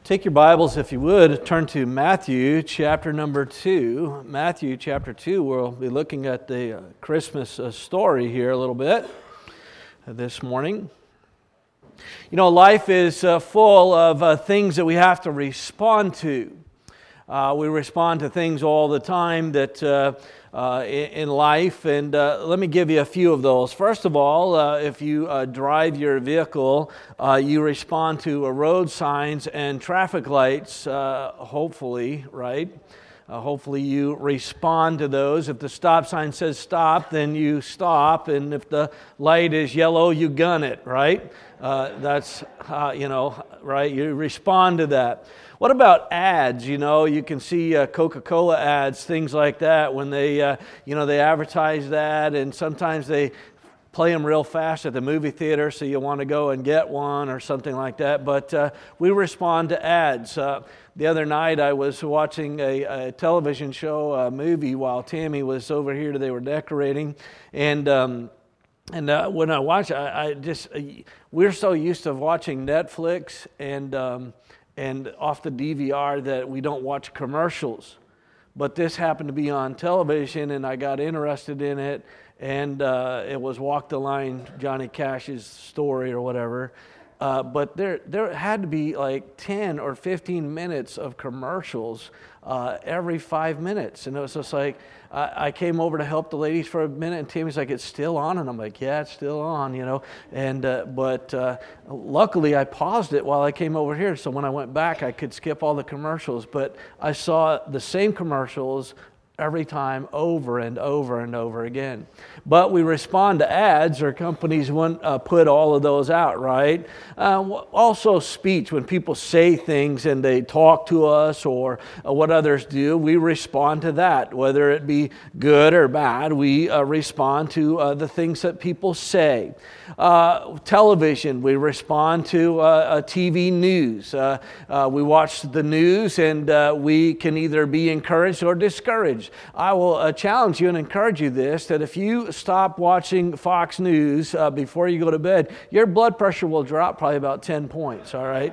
Take your Bibles, if you would, turn to Matthew chapter number 2. Matthew chapter 2, we'll be looking at the Christmas story here a little bit this morning. You know, life is full of things that we have to respond to. We respond to things all the time that in life, and let me give you a few of those. First of all, if you drive your vehicle, you respond to road signs and traffic lights, hopefully, right? Hopefully you respond to those. If the stop sign says stop, then you stop, and if the light is yellow, you gun it, right? That's, right? You respond to that. What about ads? You know, you can see Coca-Cola ads, things like that, when they, they advertise that, and sometimes they play them real fast at the movie theater, so you want to go and get one or something like that. But we respond to ads. The other night I was watching a television show, a movie, while Tammy was over here. They were decorating, and when I watch, we're so used to watching Netflix and off the DVR that we don't watch commercials. But this happened to be on television, and I got interested in it, and it was Walk the Line, Johnny Cash's story or whatever. But there had to be like 10 or 15 minutes of commercials every 5 minutes. And it was just like, I came over to help the ladies for a minute, and Tammy's like, it's still on? And I'm like, yeah, it's still on, And but luckily I paused it while I came over here, so when I went back I could skip all the commercials. But I saw the same commercials every time, over and over and over again. But we respond to ads, or companies wouldn't put all of those out, right? Also speech, when people say things and they talk to us, or what others do, we respond to that. Whether it be good or bad, we respond to the things that people say. Television, we respond to TV news. We watch the news, and we can either be encouraged or discouraged. I will challenge you and encourage you that if you stop watching Fox News before you go to bed, your blood pressure will drop probably about 10 points, all right?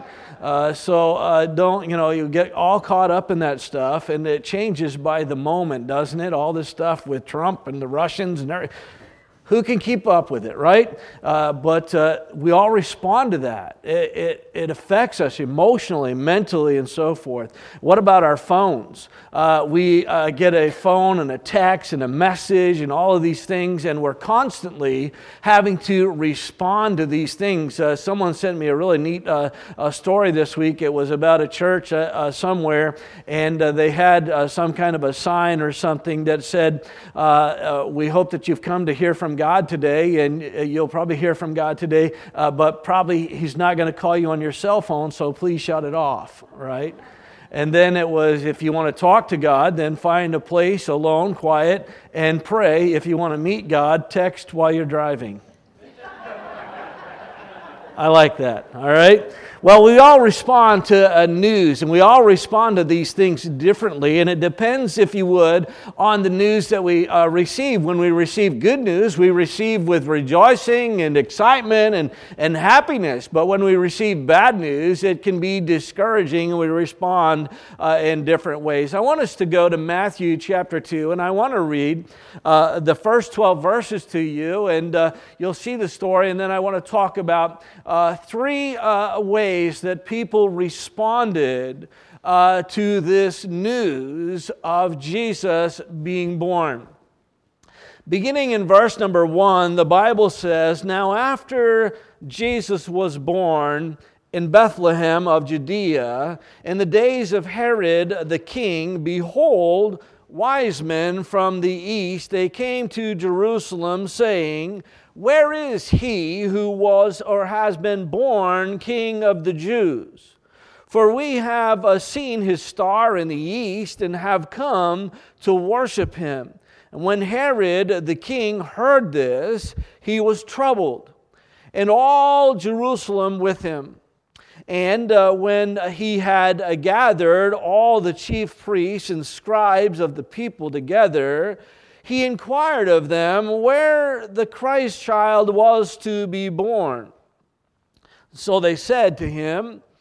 So don't, you get all caught up in that stuff, and it changes by the moment, doesn't it? All this stuff with Trump and the Russians and everything. Who can keep up with it, right? But we all respond to that. It affects us emotionally, mentally, and so forth. What about our phones? We get a phone and a text and a message and all of these things, and we're constantly having to respond to these things. Someone sent me a really neat story this week. It was about a church somewhere, and they had some kind of a sign or something that said, we hope that you've come to hear from God today, and you'll probably hear from God today, but probably He's not going to call you on your cell phone, so please shut it off, right? And then it was, if you want to talk to God, then find a place alone, quiet, and pray. If you want to meet God, text while you're driving. I like that, all right? Well, we all respond to news, and we all respond to these things differently, and it depends, if you would, on the news that we receive. When we receive good news, we receive with rejoicing and excitement and happiness. But when we receive bad news, it can be discouraging, and we respond in different ways. I want us to go to Matthew chapter 2, and I want to read the first 12 verses to you, and you'll see the story, and then I want to talk about three ways that people responded to this news of Jesus being born. Beginning in verse number 1, the Bible says, "Now after Jesus was born in Bethlehem of Judea, in the days of Herod the king, behold, wise men from the east, they came to Jerusalem, saying, Where is he who was or has been born King of the Jews? For we have seen his star in the east and have come to worship him. And when Herod the king heard this, he was troubled, and all Jerusalem with him. And when he had gathered all the chief priests and scribes of the people together, he inquired of them where the Christ child was to be born. So they said to him,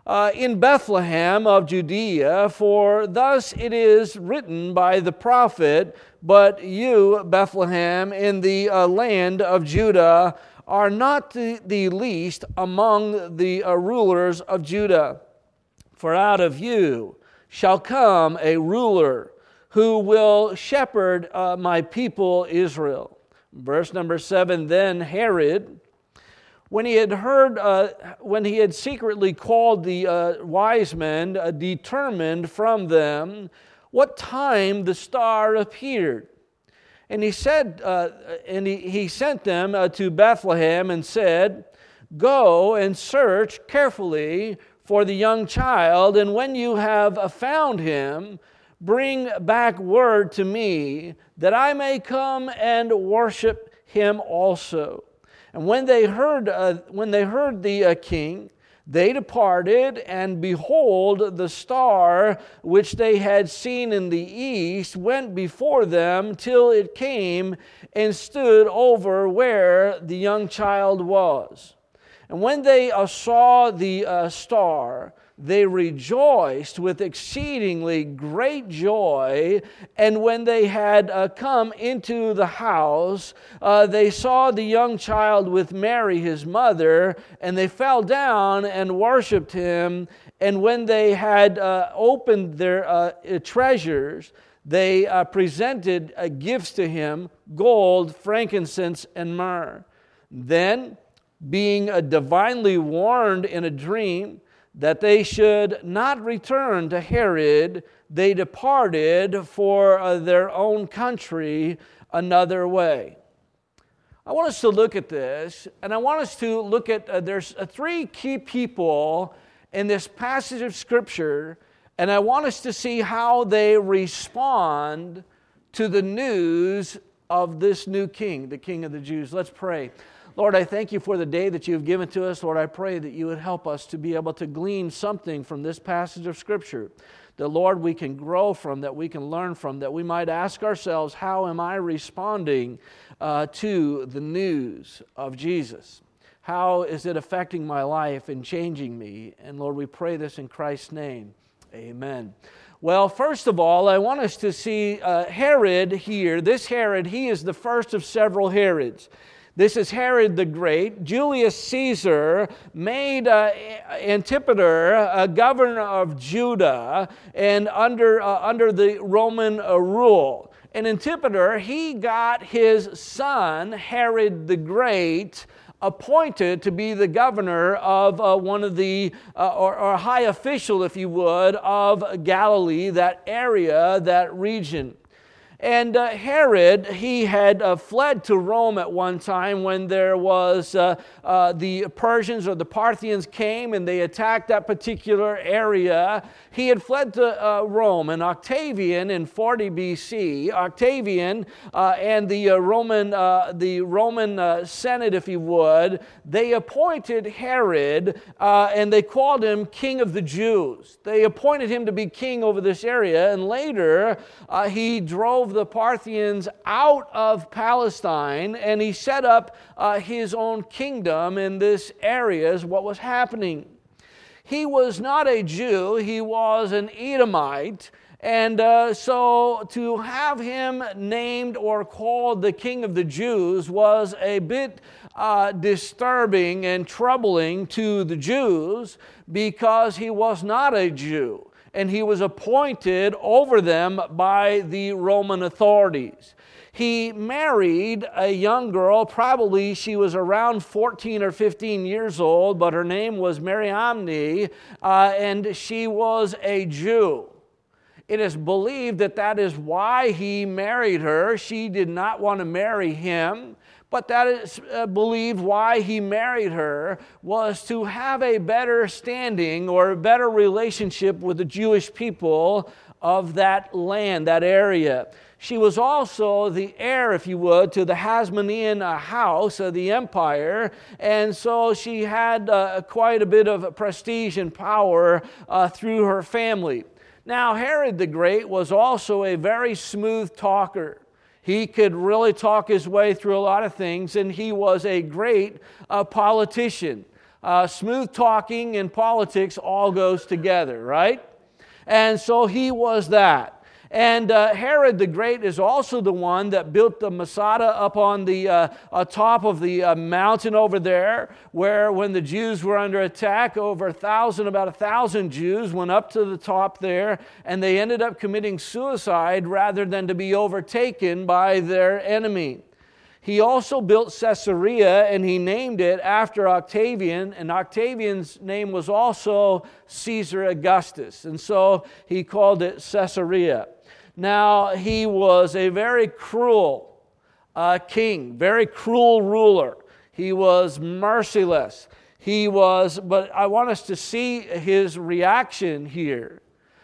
in Bethlehem of Judea, for thus it is written by the prophet, but you, Bethlehem, in the land of Judah, are not the least among the rulers of Judah. For out of you shall come a ruler who will shepherd my people Israel. Verse number 7, then Herod, when he had secretly called the wise men, determined from them what time the star appeared. And he said, he sent them to Bethlehem and said, go and search carefully for the young child, and when you have found him, bring back word to me, that I may come and worship him also. And when they heard the king, they departed, and behold, the star which they had seen in the east went before them till it came and stood over where the young child was. And when they saw the star, they rejoiced with exceedingly great joy. And when they had come into the house, they saw the young child with Mary his mother, and they fell down and worshipped him. And when they had opened their treasures, they presented gifts to him, gold, frankincense, and myrrh. Then, being divinely warned in a dream that they should not return to Herod, they departed for their own country another way. I want us to look at this, and I want us to look at, there's three key people in this passage of Scripture, and I want us to see how they respond to the news of this new king, the King of the Jews. Let's pray. Lord, I thank you for the day that you've given to us. Lord, I pray that you would help us to be able to glean something from this passage of Scripture that, Lord, we can grow from, that we can learn from, that we might ask ourselves, how am I responding to the news of Jesus? How is it affecting my life and changing me? And Lord, we pray this in Christ's name. Amen. Well, first of all, I want us to see Herod here. This Herod, he is the first of several Herods. This is Herod the Great. Julius Caesar made Antipater a governor of Judah and under the Roman rule. And Antipater, he got his son, Herod the Great, appointed to be the governor of one of the, or high official, if you would, of Galilee, that area, that region. And Herod, he had fled to Rome at one time when there was the Persians or the Parthians came and they attacked that particular area. He had fled to Rome, and Octavian in 40 BC, Octavian and the Roman Senate, if you would, they appointed Herod and they called him King of the Jews. They appointed him to be king over this area, and later he drove the Parthians out of Palestine, and he set up his own kingdom in this area. Is what was happening. He was not a Jew, he was an Edomite, and so to have him named or called the King of the Jews was a bit disturbing and troubling to the Jews, because he was not a Jew, and he was appointed over them by the Roman authorities. He married a young girl, probably she was around 14 or 15 years old, but her name was Mariamne, and she was a Jew. It is believed that that is why he married her. She did not want to marry him, but that is believed why he married her was to have a better standing or a better relationship with the Jewish people of that land, that area. She was also the heir, if you would, to the Hasmonean house of the empire, and so she had quite a bit of prestige and power through her family. Now, Herod the Great was also a very smooth talker. He could really talk his way through a lot of things, and he was a great politician. Smooth talking and politics all goes together, right? And so he was that. And Herod the Great is also the one that built the Masada up on the top of the mountain over there, where when the Jews were under attack, about 1,000 Jews went up to the top there, and they ended up committing suicide rather than to be overtaken by their enemy. He also built Caesarea, and he named it after Octavian, and Octavian's name was also Caesar Augustus, and so he called it Caesarea. Now, he was a very cruel king, very cruel ruler. He was merciless. But I want us to see his reaction here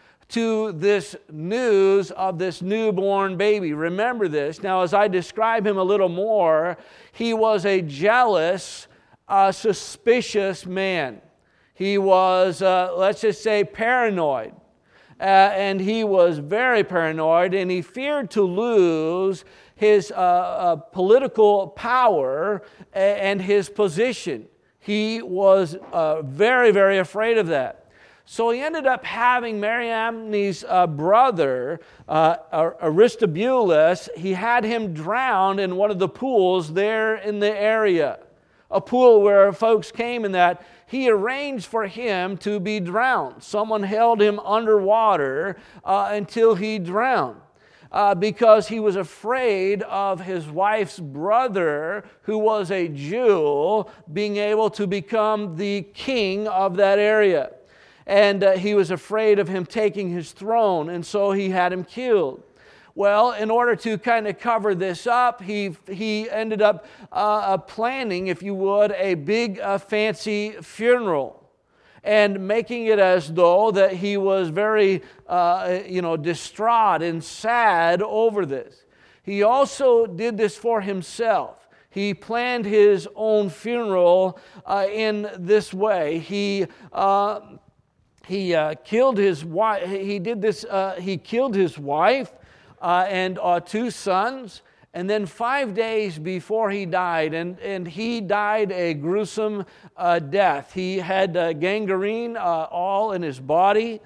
to this news of this newborn baby. Remember this. Now, as I describe him a little more, he was a jealous, suspicious man. He was, let's just say, paranoid. And he was very paranoid, and he feared to lose his political power and his position. He was very, very afraid of that. So he ended up having Mariamne's brother, Aristobulus, he had him drowned in one of the pools there in the area. A pool where folks came in that. He arranged for him to be drowned. Someone held him underwater until he drowned. Because he was afraid of his wife's brother, who was a Jew, being able to become the king of that area. And he was afraid of him taking his throne, and so he had him killed. Well, in order to kind of cover this up, he ended up planning, if you would, a big fancy funeral, and making it as though that he was very distraught and sad over this. He also did this for himself. He planned his own funeral in this way. He killed his wife. He killed his wife and 2 sons. And then 5 days before he died, and he died a gruesome death. He had gangrene all in his body.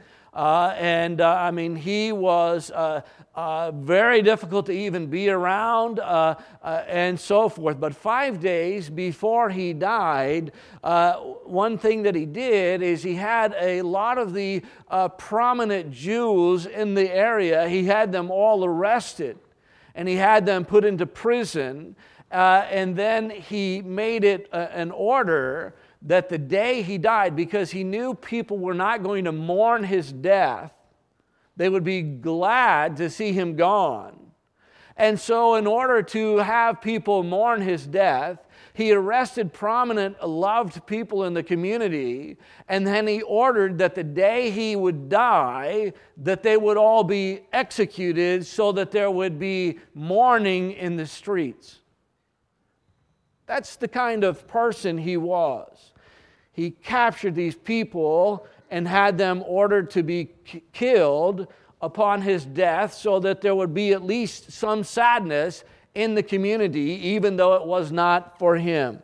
He was very difficult to even be around and so forth. But 5 days before he died, one thing that he did is he had a lot of the prominent Jews in the area. He had them all arrested, and he had them put into prison. And then he made it an order that the day he died, because he knew people were not going to mourn his death, they would be glad to see him gone. And so in order to have people mourn his death, he arrested prominent, loved people in the community, and then he ordered that the day he would die, that they would all be executed so that there would be mourning in the streets. That's the kind of person he was. He captured these people and had them ordered to be killed upon his death so that there would be at least some sadness in the community, even though it was not for him.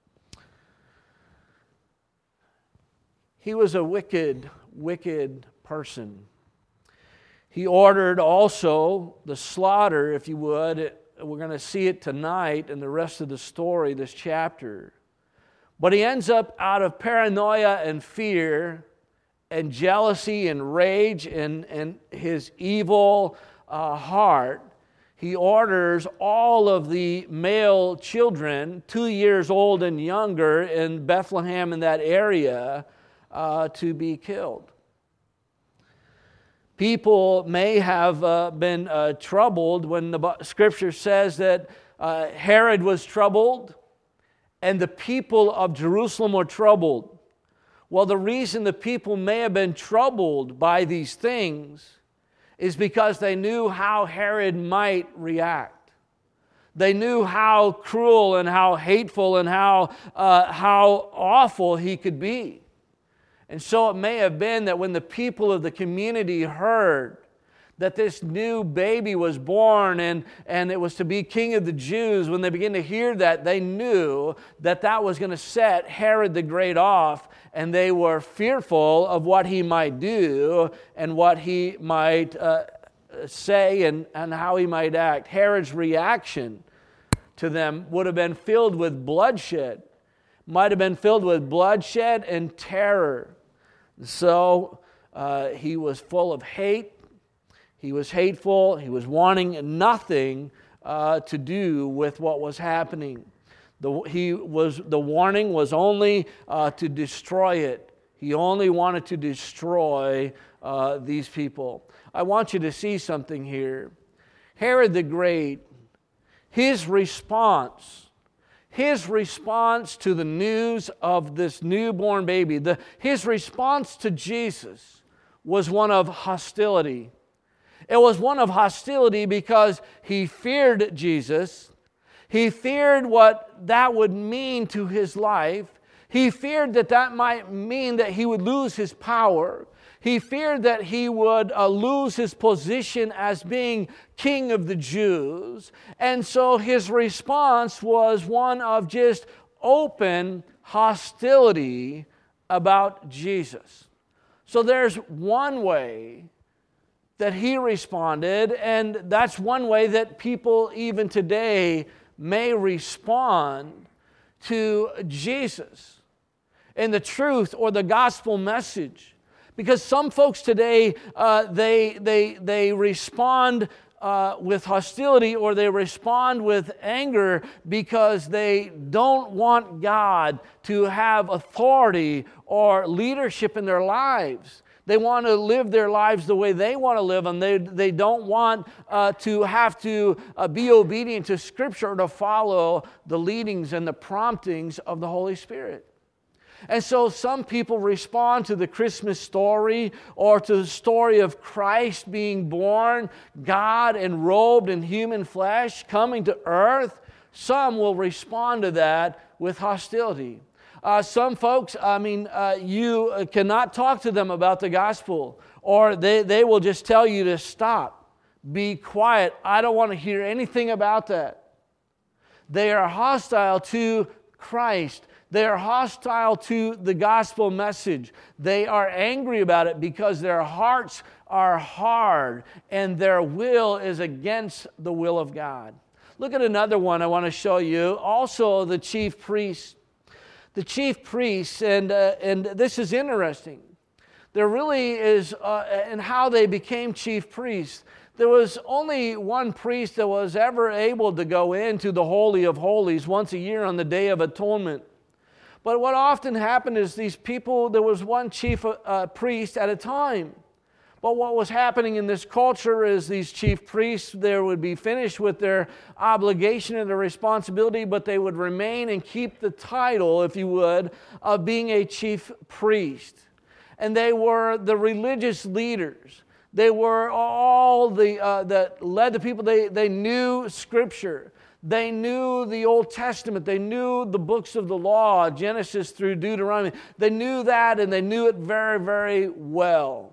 He was a wicked, wicked person. He ordered also the slaughter, if you would. We're going to see it tonight in the rest of the story, this chapter. But he ends up, out of paranoia and fear and jealousy and rage and his evil heart, he orders all of the male children, 2 years old and younger, in Bethlehem in that area to be killed. People may have been troubled when the Scripture says that Herod was troubled and the people of Jerusalem were troubled. Well, the reason the people may have been troubled by these things is because they knew how Herod might react. They knew how cruel and how hateful and how awful he could be. And so it may have been that when the people of the community heard that this new baby was born and it was to be king of the Jews, when they began to hear that, they knew that that was going to set Herod the Great off, and they were fearful of what he might do and what he might say and how he might act. Herod's reaction to them would have been filled with bloodshed, might have been filled with bloodshed and terror. So he was full of hate. He was hateful. He was wanting nothing to do with what was happening. The warning was only to destroy it. He only wanted to destroy these people. I want you to see something here. Herod the Great, his response to the news of this newborn baby, his response to Jesus was one of hostility. It was one of hostility because he feared Jesus. He feared what that would mean to his life. He feared that might mean that he would lose his power. He feared that he would lose his position as being king of the Jews. And so his response was one of just open hostility about Jesus. So there's one way that he responded, and that's one way that people even today may respond to Jesus and the truth or the gospel message. Because some folks today, they respond with hostility, or they respond with anger because they don't want God to have authority or leadership in their lives. They want to live their lives the way they want to live, and they don't want to have to be obedient to Scripture or to follow the leadings and the promptings of the Holy Spirit. And so some people respond to the Christmas story or to the story of Christ being born, God enrobed in human flesh, coming to earth. Some will respond to that with hostility. Some folks, you cannot talk to them about the gospel, or they will just tell you to stop, be quiet. I don't want to hear anything about that. They are hostile to Christ. They are hostile to the gospel message. They are angry about it because their hearts are hard and their will is against the will of God. Look at another one I want to show you. Also, the chief priests. The chief priests, and this is interesting. There really is, in how they became chief priests. There was only one priest that was ever able to go into the Holy of Holies once a year on the Day of Atonement. But what often happened is these people, there was one chief priest at a time. But what was happening in this culture is these chief priests, they would be finished with their obligation and their responsibility, but they would remain and keep the title, if you would, of being a chief priest. And they were the religious leaders. They were all that led the people. They knew Scripture. They knew the Old Testament. They knew the books of the law, Genesis through Deuteronomy. They knew that, and they knew it very, very well.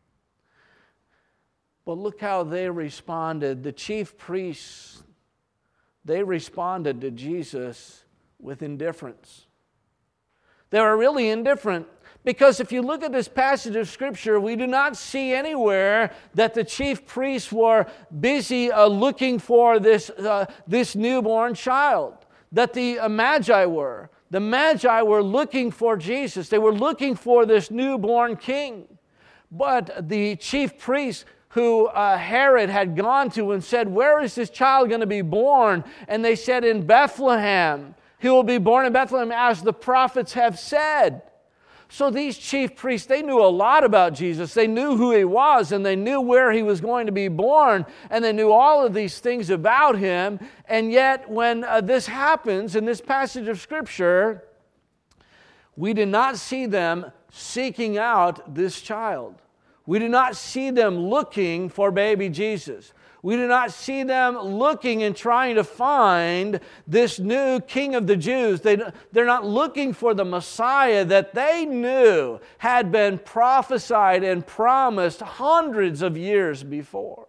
But look how they responded. The chief priests, they responded to Jesus with indifference. They were really indifferent, because if you look at this passage of Scripture, we do not see anywhere that the chief priests were busy looking for this newborn child, that the Magi were. The Magi were looking for Jesus. They were looking for this newborn king. But the chief priests who Herod had gone to and said, "Where is this child going to be born?" And they said, "In Bethlehem. He will be born in Bethlehem, as the prophets have said." So these chief priests, they knew a lot about Jesus. They knew who he was, and they knew where he was going to be born, and they knew all of these things about him. And yet, when this happens in this passage of Scripture, we do not see them seeking out this child. We do not see them looking for baby Jesus. We do not see them looking and trying to find this new King of the Jews. They're not looking for the Messiah that they knew had been prophesied and promised hundreds of years before.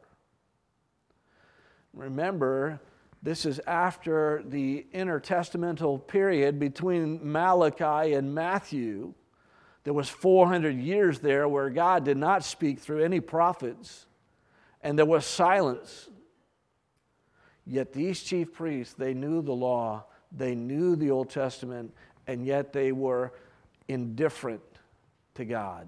Remember, this is after the intertestamental period between Malachi and Matthew. There was 400 years there where God did not speak through any prophets. And there was silence. Yet these chief priests, they knew the law, they knew the Old Testament, and yet they were indifferent to God.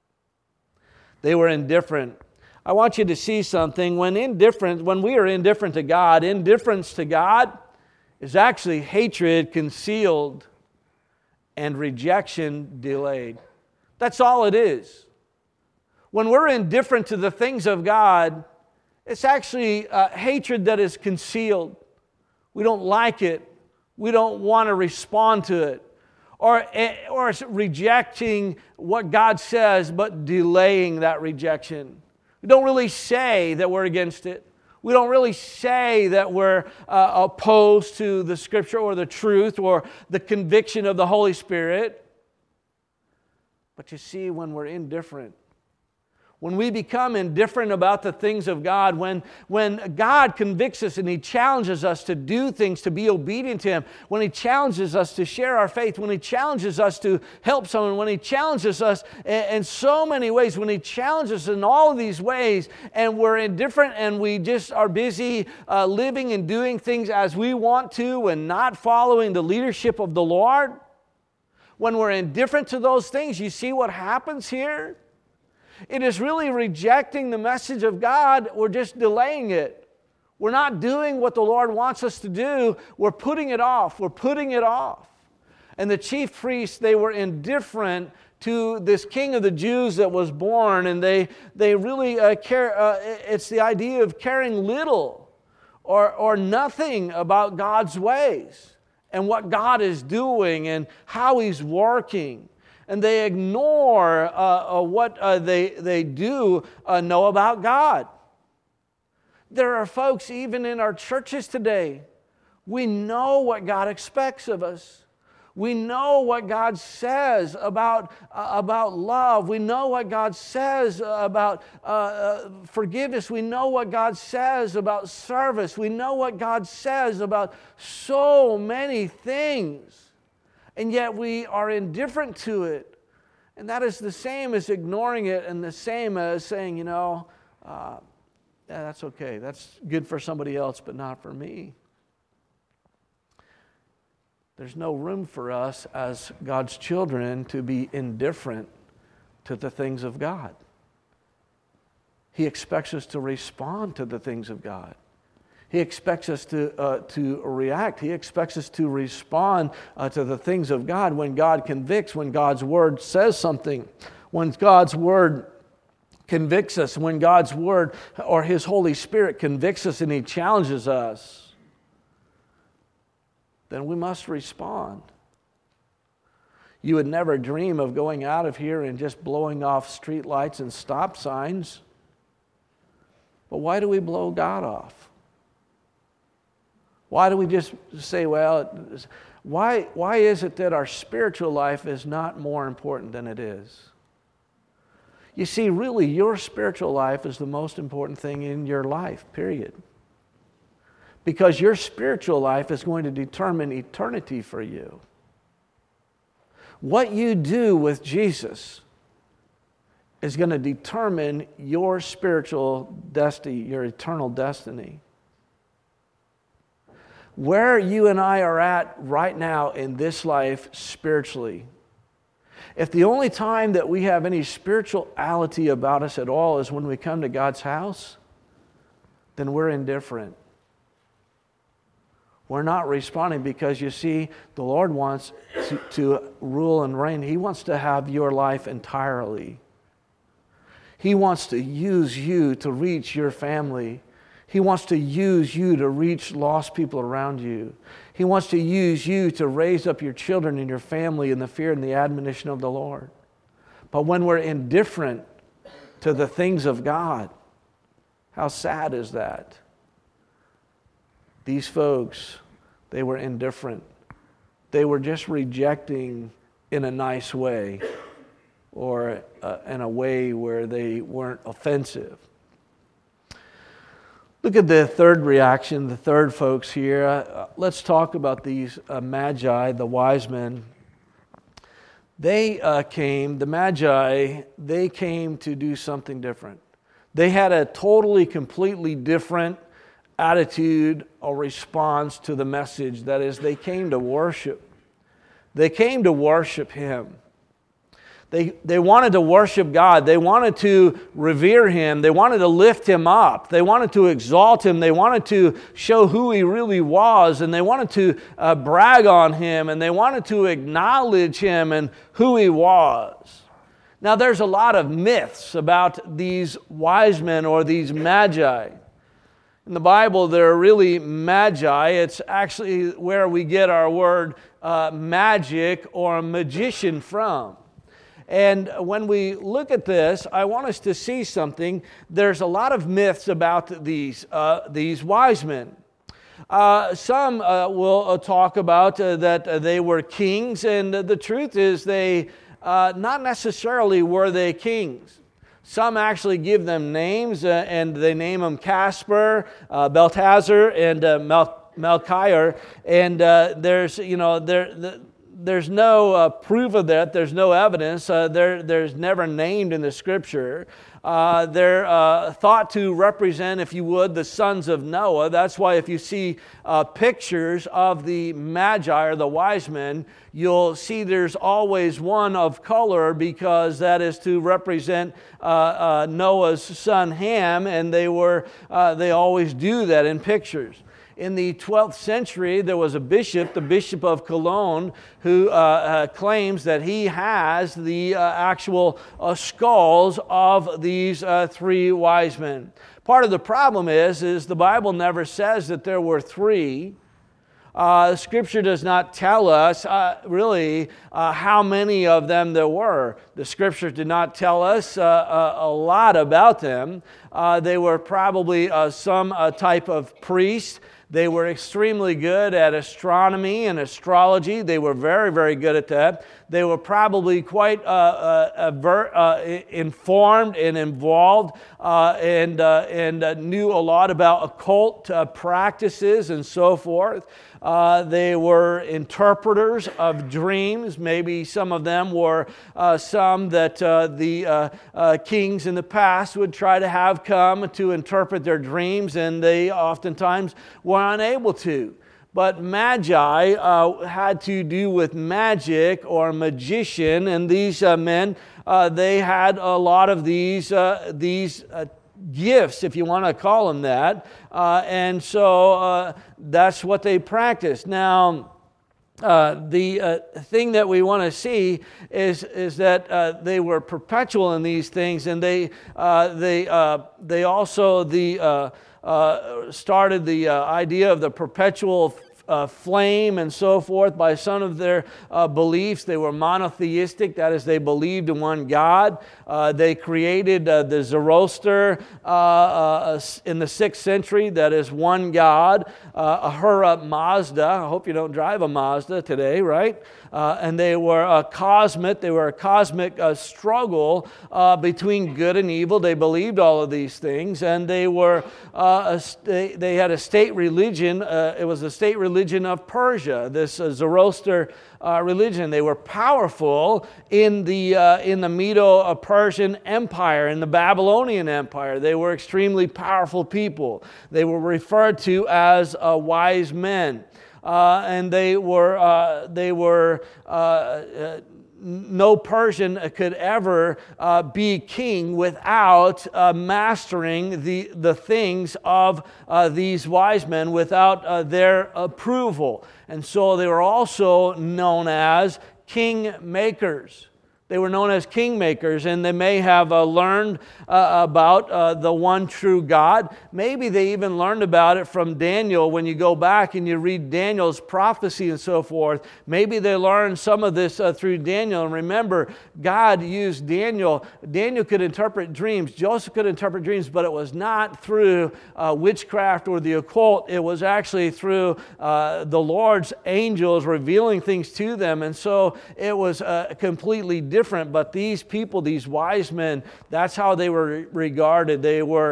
They were indifferent. I want you to see something. When we are indifferent to God, indifference to God is actually hatred concealed and rejection delayed. That's all it is. When we're indifferent to the things of God, it's actually hatred that is concealed. We don't like it. We don't want to respond to it. Or it's rejecting what God says, but delaying that rejection. We don't really say that we're against it. We don't really say that we're opposed to the Scripture or the truth or the conviction of the Holy Spirit. But you see, when we're indifferent, when we become indifferent about the things of God, when God convicts us and He challenges us to do things, to be obedient to Him, when He challenges us to share our faith, when He challenges us to help someone, when He challenges us in so many ways, when He challenges us in all of these ways, and we're indifferent and we just are busy living and doing things as we want to and not following the leadership of the Lord, when we're indifferent to those things, you see what happens here? It is really rejecting the message of God. We're just delaying it. We're not doing what the Lord wants us to do. We're putting it off. We're putting it off. And the chief priests, they were indifferent to this King of the Jews that was born, and they really it's the idea of caring little or nothing about God's ways and what God is doing and how He's working. And they ignore what they do know about God. There are folks even in our churches today. We know what God expects of us. We know what God says about love. We know what God says about forgiveness. We know what God says about service. We know what God says about so many things. And yet we are indifferent to it. And that is the same as ignoring it and the same as saying, yeah, that's okay. That's good for somebody else, but not for me. There's no room for us as God's children to be indifferent to the things of God. He expects us to respond to the things of God. He expects us to react. He expects us to respond to the things of God when God convicts, when God's Word says something, when God's Word convicts us, when God's Word or His Holy Spirit convicts us and He challenges us, then we must respond. You would never dream of going out of here and just blowing off street lights and stop signs. But why do we blow God off? Why do we just say, well, why is it that our spiritual life is not more important than it is? You see, really, your spiritual life is the most important thing in your life, period. Because your spiritual life is going to determine eternity for you. What you do with Jesus is going to determine your spiritual destiny, your eternal destiny. Where you and I are at right now in this life spiritually, if the only time that we have any spirituality about us at all is when we come to God's house, then we're indifferent. We're not responding because, you see, the Lord wants to rule and reign. He wants to have your life entirely. He wants to use you to reach your family. He wants to use you to reach lost people around you. He wants to use you to raise up your children and your family in the fear and the admonition of the Lord. But when we're indifferent to the things of God, How sad is that? These folks, they were indifferent. They were just rejecting in a nice way, or in a way where they weren't offensive. Look at the third reaction, the third folks here. Let's talk about these magi, the wise men. They came to do something different. They had a totally, completely different attitude or response to the message. That is, they came to worship. They came to worship Him. They wanted to worship God. They wanted to revere Him. They wanted to lift Him up. They wanted to exalt Him. They wanted to show who He really was. And they wanted to brag on Him. And they wanted to acknowledge Him and who He was. Now, there's a lot of myths about these wise men or these magi. In the Bible, they're really magi. It's actually where we get our word magic or magician from. And when we look at this, I want us to see something. There's a lot of myths about these wise men. Some will talk about that they were kings, and the truth is they not necessarily were they kings. Some actually give them names, and they name them Casper, Belteshazzar, and Melchior. And there's no proof of that. There's no evidence. There's never named in the Scripture. They're thought to represent, if you would, the sons of Noah. That's why if you see pictures of the Magi or the wise men, you'll see there's always one of color, because that is to represent Noah's son Ham, and they always do that in pictures. In the 12th century, there was a bishop, the Bishop of Cologne, who claims that he has the actual skulls of these three wise men. Part of the problem is the Bible never says that there were three. Scripture does not tell us really how many of them there were. The Scriptures did not tell us a lot about them. They were probably some type of priest. They were extremely good at astronomy and astrology. They were very, very good at that. They were probably quite informed and involved and knew a lot about occult practices and so forth. They were interpreters of dreams. Maybe some of them were some that the kings in the past would try to have come to interpret their dreams, and they oftentimes were unable to. But magi had to do with magic or magician, and these men, they had a lot of these gifts, if you want to call them that, and so that's what they practiced. Now, the thing that we want to see is that they were perpetual in these things, and they also started the idea of the perpetual flame and so forth by some of their beliefs. They were monotheistic, that is, they believed in one God. They created the Zoroaster in the 6th century, that is one God. Ahura Mazda, I hope you don't drive a Mazda today, right? And they were cosmic. They were a cosmic struggle between good and evil. They believed all of these things, and they were they had a state religion. It was the state religion of Persia, this Zoroaster religion. They were powerful in the Medo-Persian Empire, in the Babylonian Empire. They were extremely powerful people. They were referred to as wise men. And they were no Persian could ever be king without mastering the things of these wise men, without their approval. And so they were also known as king makers. They were known as kingmakers, and they may have learned about the one true God. Maybe they even learned about it from Daniel when you go back and you read Daniel's prophecy and so forth. Maybe they learned some of this through Daniel. And remember, God used Daniel. Daniel could interpret dreams. Joseph could interpret dreams, but it was not through witchcraft or the occult. It was actually through the Lord's angels revealing things to them. And so it was completely different. But these people, these wise men, that's how they were regarded. They were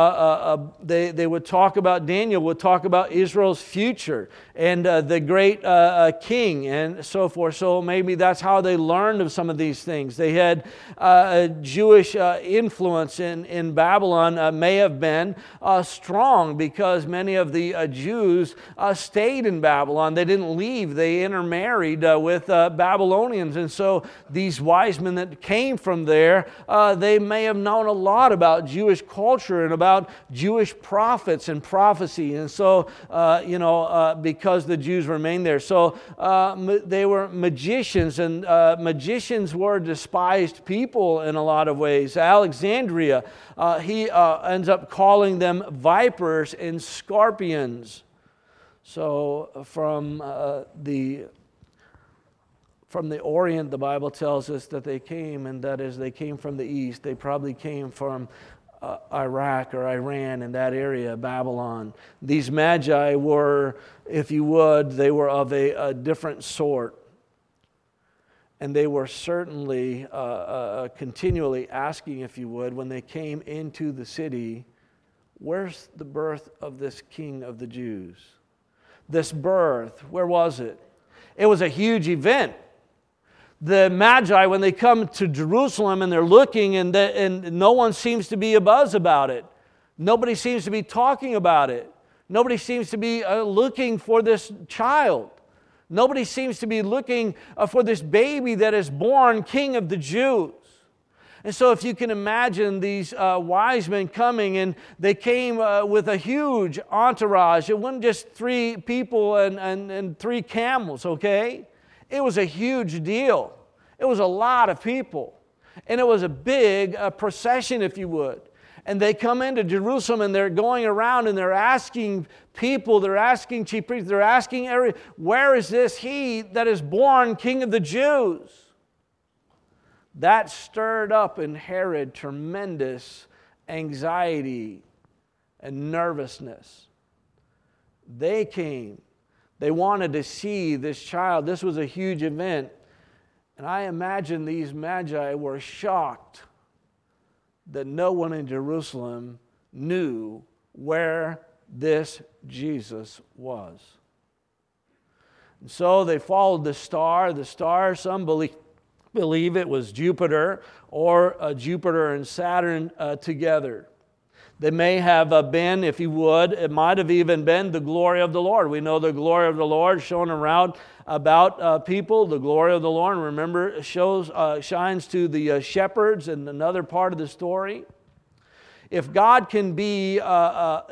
they would talk about, Daniel would talk about Israel's future and the great king and so forth. So maybe that's how they learned of some of these things. They had Jewish influence in Babylon may have been strong, because many of the Jews stayed in Babylon. They didn't leave. They intermarried with Babylonians. And so these wise men that came from there, they may have known a lot about Jewish culture and about Jewish prophets and prophecy. And so, because the Jews remained there. So they were magicians, and magicians were despised people in a lot of ways. Alexandria, he ends up calling them vipers and scorpions. So from the Orient, the Bible tells us that they came, and that is, they came from the east. They probably came from Iraq or Iran, in that area, Babylon. These magi were, if you would, they were of a different sort. And they were certainly continually asking, if you would, when they came into the city, where's the birth of this King of the Jews? This birth, where was it? It was a huge event. The Magi, when they come to Jerusalem and they're looking, and no one seems to be abuzz about it. Nobody seems to be talking about it. Nobody seems to be looking for this child. Nobody seems to be looking for this baby that is born King of the Jews. And so if you can imagine these wise men coming, and they came with a huge entourage. It wasn't just 3 people and 3 camels, okay? It was a huge deal. It was a lot of people. And it was a big procession, if you would. And they come into Jerusalem, and they're going around, and they're asking people, they're asking chief priests, they're asking where is this he that is born King of the Jews? That stirred up in Herod tremendous anxiety and nervousness. They came. They wanted to see this child. This was a huge event. And I imagine these magi were shocked that no one in Jerusalem knew where this Jesus was. And so they followed the star. The star, some believe it was Jupiter, or Jupiter and Saturn together. They may have been, if you would, it might have even been the glory of the Lord. We know the glory of the Lord shone around about people. The glory of the Lord, remember, shines to the shepherds in another part of the story. If God can be, if God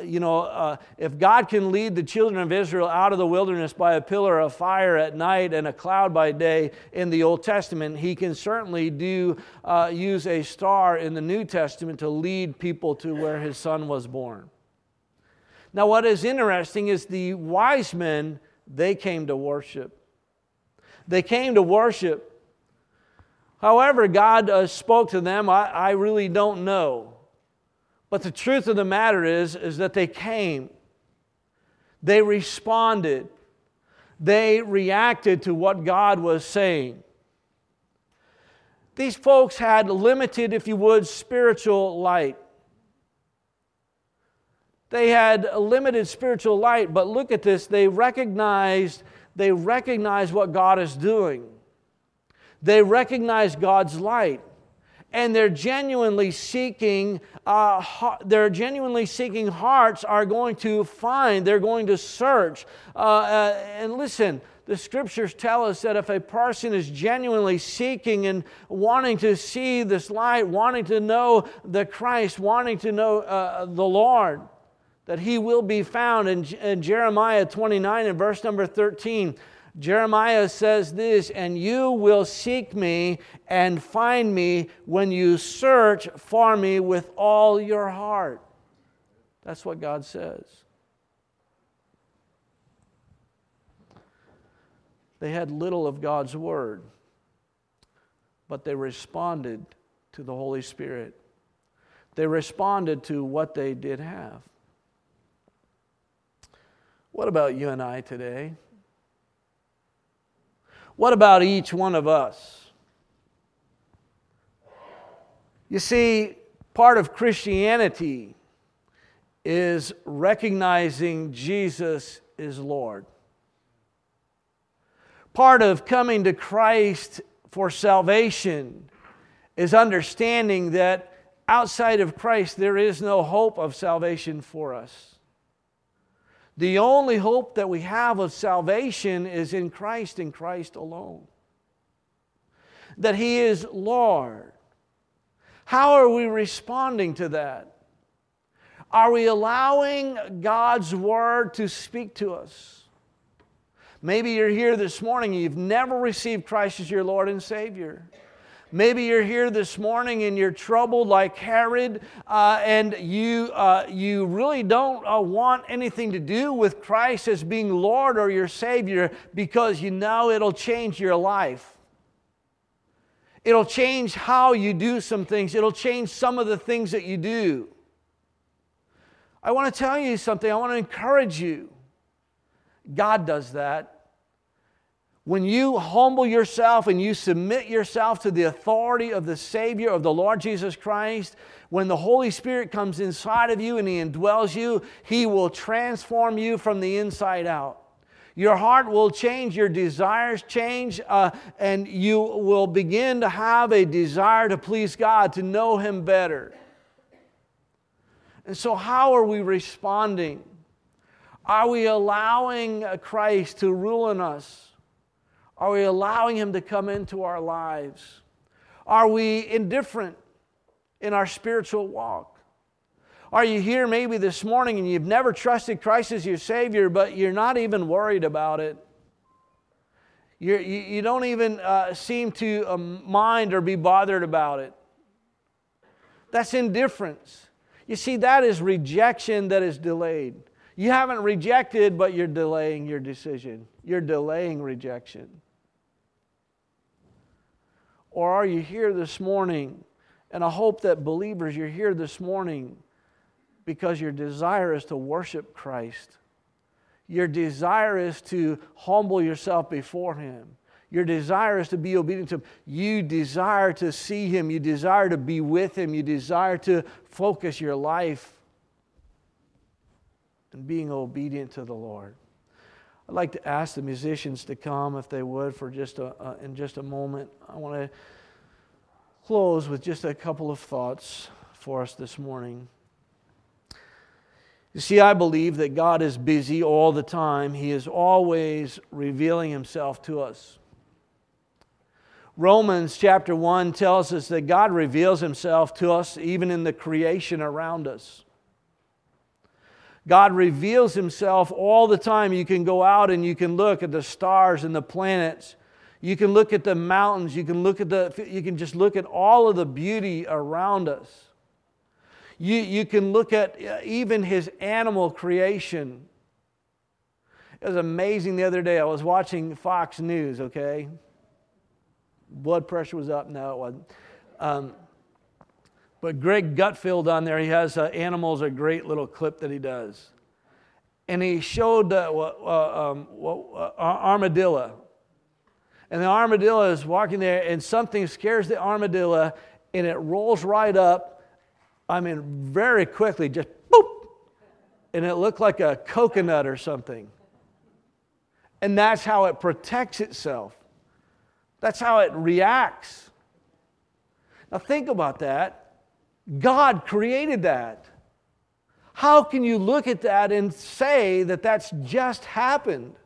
can lead the children of Israel out of the wilderness by a pillar of fire at night and a cloud by day in the Old Testament, He can certainly use a star in the New Testament to lead people to where His Son was born. Now, what is interesting is the wise men, they came to worship. They came to worship. However, God spoke to them, I really don't know. But the truth of the matter is that they came. They responded. They reacted to what God was saying. These folks had limited, if you would, spiritual light. They had a limited spiritual light, but look at this. They recognized what God is doing. They recognize God's light. And they're genuinely seeking hearts are going to find, they're going to search. And listen, the Scriptures tell us that if a person is genuinely seeking and wanting to see this light, wanting to know the Christ, wanting to know the Lord, that He will be found. In Jeremiah 29 and verse number 13, Jeremiah says this, "And you will seek me and find me when you search for me with all your heart." That's what God says. They had little of God's Word, but they responded to the Holy Spirit. They responded to what they did have. What about you and I today? What about each one of us? You see, part of Christianity is recognizing Jesus is Lord. Part of coming to Christ for salvation is understanding that outside of Christ there is no hope of salvation for us. The only hope that we have of salvation is in Christ and Christ alone. That He is Lord. How are we responding to that? Are we allowing God's Word to speak to us? Maybe you're here this morning and you've never received Christ as your Lord and Savior. Maybe you're here this morning and you're troubled like Herod, and you really don't want anything to do with Christ as being Lord or your Savior, because you know it'll change your life. It'll change how you do some things. It'll change some of the things that you do. I want to tell you something. I want to encourage you. God does that. When you humble yourself and you submit yourself to the authority of the Savior, of the Lord Jesus Christ, when the Holy Spirit comes inside of you and He indwells you, He will transform you from the inside out. Your heart will change, your desires change, and you will begin to have a desire to please God, to know Him better. And so how are we responding? Are we allowing Christ to rule in us? Are we allowing Him to come into our lives? Are we indifferent in our spiritual walk? Are you here maybe this morning and you've never trusted Christ as your Savior, but you're not even worried about it? You don't even seem to mind or be bothered about it. That's indifference. You see, that is rejection that is delayed. You haven't rejected, but you're delaying your decision. You're delaying rejection. Or are you here this morning, and I hope that believers, you're here this morning because your desire is to worship Christ. Your desire is to humble yourself before Him. Your desire is to be obedient to Him. You desire to see Him. You desire to be with Him. You desire to focus your life on being obedient to the Lord. I'd like to ask the musicians to come, if they would, for in just a moment. I want to close with just a couple of thoughts for us this morning. You see, I believe that God is busy all the time. He is always revealing Himself to us. Romans chapter 1 tells us that God reveals Himself to us even in the creation around us. God reveals Himself all the time. You can go out and you can look at the stars and the planets. You can look at the mountains. You can just look at all of the beauty around us. You can look at even His animal creation. It was amazing the other day. I was watching Fox News, okay? Blood pressure was up. No, it wasn't. But Greg Gutfeld on there, he has Animals, a great little clip that he does. And he showed armadillo. And the armadillo is walking there, and something scares the armadillo, and it rolls right up, very quickly, just boop! And it looked like a coconut or something. And that's how it protects itself. That's how it reacts. Now think about that. God created that. How can you look at that and say that that's just happened?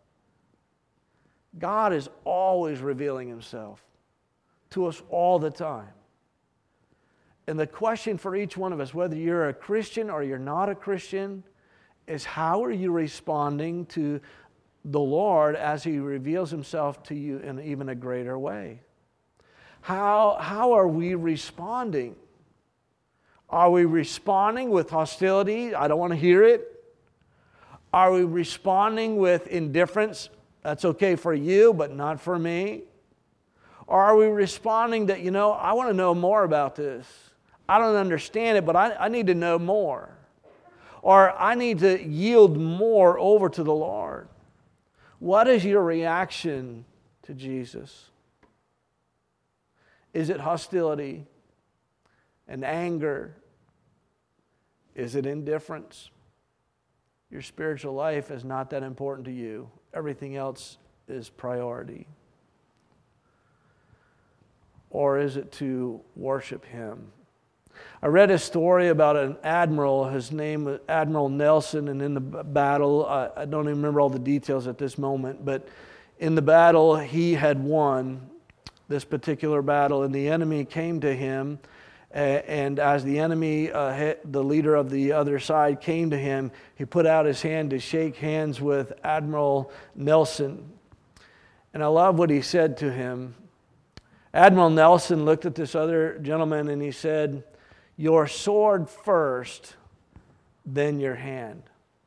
God is always revealing Himself to us all the time. And the question for each one of us, whether you're a Christian or you're not a Christian, is how are you responding to the Lord as He reveals Himself to you in even a greater way? How are we responding? Are we responding with hostility? I don't want to hear it. Are we responding with indifference? That's okay for you, but not for me. Or are we responding that, I want to know more about this. I don't understand it, but I need to know more. Or I need to yield more over to the Lord. What is your reaction to Jesus? Is it hostility and anger? Is it indifference? Your spiritual life is not that important to you. Everything else is priority. Or is it to worship Him? I read a story about an admiral. His name was Admiral Nelson, and in the battle, I don't even remember all the details at this moment, but in the battle, he had won this particular battle, and the enemy came to him, and as the enemy, the leader of the other side, came to him, he put out his hand to shake hands with Admiral Nelson. And I love what he said to him. Admiral Nelson looked at this other gentleman and he said, "Your sword first, then your hand."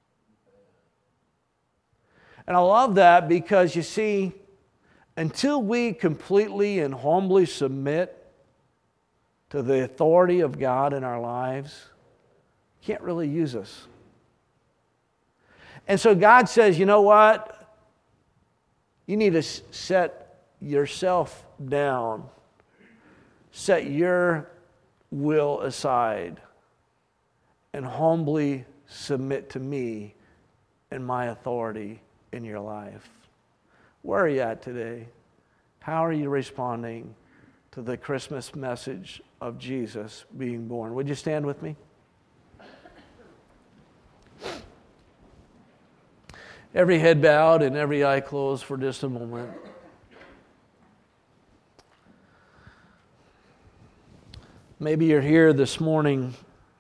And I love that because, you see, until we completely and humbly submit to the authority of God in our lives, He can't really use us. And so God says, you know what? You need to set yourself down. Set your will aside and humbly submit to me and my authority in your life. Where are you at today? How are you responding to the Christmas message of Jesus being born? Would you stand with me? Every head bowed and every eye closed for just a moment. Maybe you're here this morning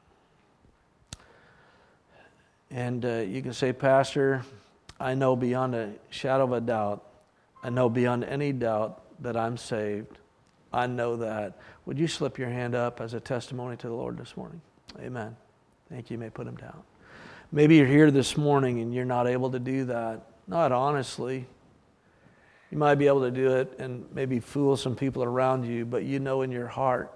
and you can say, "Pastor, I know beyond a shadow of a doubt, I know beyond any doubt that I'm saved. I know that." Would you slip your hand up as a testimony to the Lord this morning? Amen. Thank you. You may put them down. Maybe you're here this morning and you're not able to do that. Not honestly. You might be able to do it and maybe fool some people around you, but you know in your heart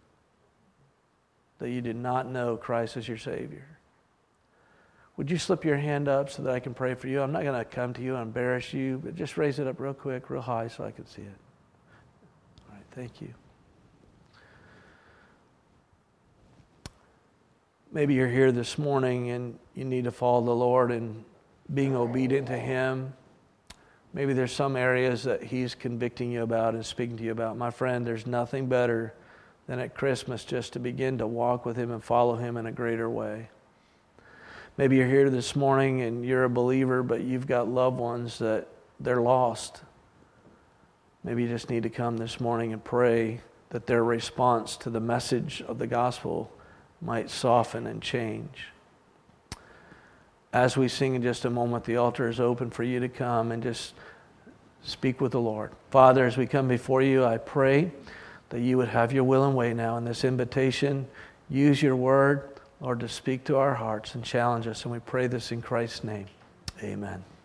that you did not know Christ as your Savior. Would you slip your hand up so that I can pray for you? I'm not going to come to you and embarrass you, but just raise it up real quick, real high so I can see it. All right, thank you. Maybe you're here this morning and you need to follow the Lord and being obedient to Him. Maybe there's some areas that He's convicting you about and speaking to you about. My friend, there's nothing better than at Christmas just to begin to walk with Him and follow Him in a greater way. Maybe you're here this morning and you're a believer, but you've got loved ones that they're lost. Maybe you just need to come this morning and pray that their response to the message of the gospel might soften and change. As we sing in just a moment, the altar is open for you to come and just speak with the Lord. Father, as we come before you, I pray that you would have your will and way now in this invitation. Use your word, Lord, to speak to our hearts and challenge us. And we pray this in Christ's name. Amen.